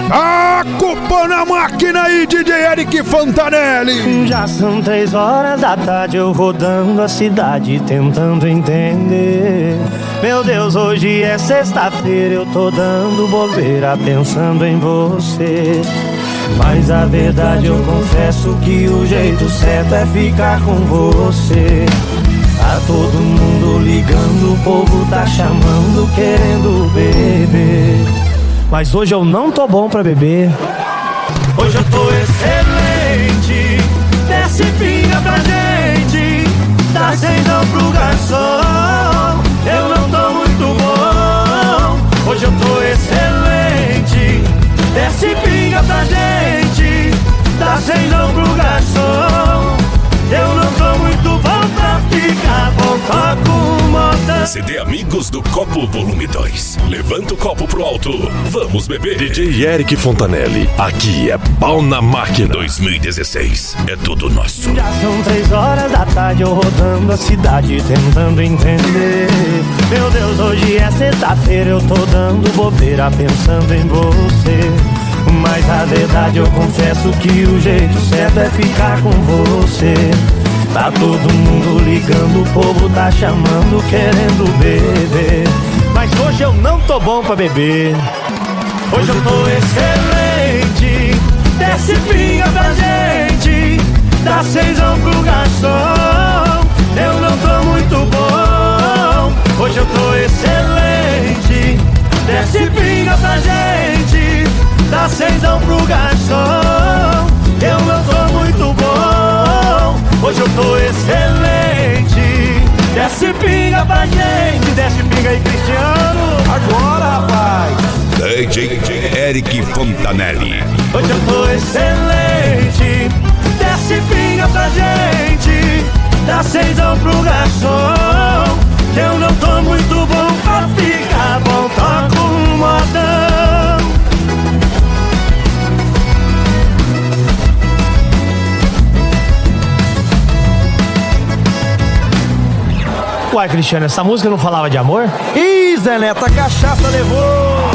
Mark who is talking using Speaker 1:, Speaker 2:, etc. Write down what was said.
Speaker 1: A culpa na máquina aí, DJ Eric Fontanelli.
Speaker 2: Já são 3 horas da tarde, eu rodando a cidade tentando entender. Meu Deus, hoje é sexta-feira, eu tô dando bobeira pensando em você. Mas a verdade eu confesso que o jeito certo é ficar com você. Tá todo mundo ligando, o povo tá chamando, querendo beber. Mas hoje eu não tô bom pra beber. Hoje eu tô excelente. Desce pinga pra gente, dá 6 pro garçom. Eu não tô muito bom. Hoje eu tô excelente. Desce pinga pra gente, dá 6 pro garçom. Eu não tô muito bom pra ficar bom, toco moda.
Speaker 3: CD Amigos do Copo Volume 2. Levanta o copo pro alto, vamos beber.
Speaker 4: DJ Eric Fontanelli, aqui é pau na máquina.
Speaker 3: 2016 é tudo nosso.
Speaker 2: Já são 3 horas da tarde, eu rodando a cidade tentando entender. Meu Deus, hoje é sexta-feira, eu tô dando bobeira pensando em você. Mas a verdade eu confesso que o jeito certo é ficar com você. Tá todo mundo ligando, o povo tá chamando, querendo beber. Mas hoje eu não tô bom pra beber. Hoje eu tô excelente. Desce pinga pra gente, dá 6 pro garçom. Eu não tô muito bom. Hoje eu tô excelente. Desce pinga pra gente, dá 6 pro garçom. Eu não tô muito bom. Hoje eu tô excelente. Desce pinga pra gente, desce pinga aí, Cristiano. Agora, rapaz.
Speaker 3: DJ Eric Fontanelli.
Speaker 2: Hoje eu tô excelente. Desce pinga pra gente, dá 6 pro garçom. Eu não tô muito bom pra ficar bom, toco um modão. Uai, Cristiano, essa música não falava de amor?
Speaker 5: Ih, Zé Neto, a cachaça levou.